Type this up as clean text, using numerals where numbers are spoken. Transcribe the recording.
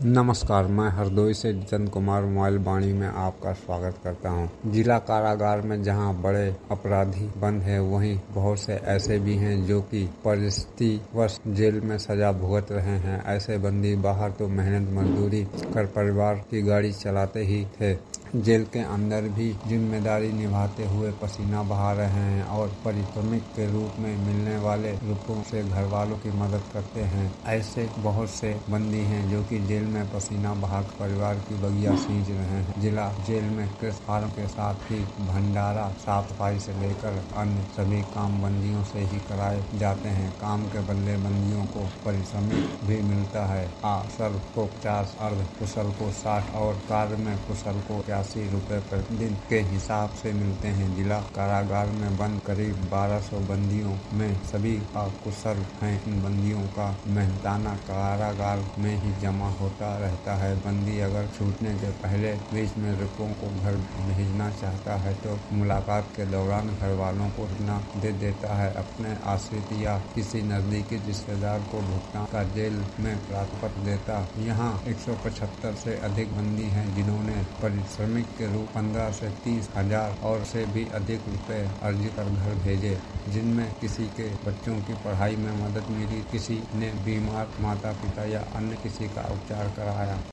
नमस्कार, मैं हरदोई से जितेंद्र कुमार मोबाइल वाणी में आपका स्वागत करता हूं। जिला कारागार में जहां बड़े अपराधी बंद हैं, वहीं बहुत से ऐसे भी हैं जो कि परिस्थितिवश जेल में सजा भुगत रहे हैं। ऐसे बंदी बाहर तो मेहनत मजदूरी कर परिवार की गाड़ी चलाते ही थे, जेल के अंदर भी जिम्मेदारी निभाते हुए पसीना बहा रहे हैं और पारिश्रमिक के रूप में मिलने वाले रुपयों से घर वालों की मदद करते हैं। ऐसे बहुत से बंदी हैं जो कि जेल में पसीना बहाकर परिवार की बगिया सींच रहे हैं। जिला जेल में कृषि फार्म के साथ ही भंडारा, साफ सफाई से लेकर अन्य सभी काम बंदियों से ही कराए जाते हैं। काम के बदले बंदियों को पारिश्रमिक भी मिलता है। असल को 50, अर्ध कुशल को 60 और कार्य में कुशल को 80 रुपए प्रतिदिन के हिसाब से मिलते हैं। जिला कारागार में बंद करीब 1200 बंदियों में सभी अकुशल हैं। इन बंदियों का मेहनताना कारागार में ही जमा होता रहता है। बंदी अगर छूटने से पहले बीच में रुपयों को घर भेजना चाहता है तो मुलाकात के दौरान घर वालों को सूचना दे देता है। अपने आश्रित या किसी नजदीकी रिश्तेदार को भुगतान का जेल में प्राप्त देता। यहाँ 175 से अधिक बंदी हैं जिन्होंने परिश्रमिक के रूप 15 से 30 हजार और से भी अधिक रुपए अर्जी कर घर भेजे, जिनमें किसी के बच्चों की पढ़ाई में मदद मिली, किसी ने बीमार माता पिता या अन्य किसी का उपचार कराया।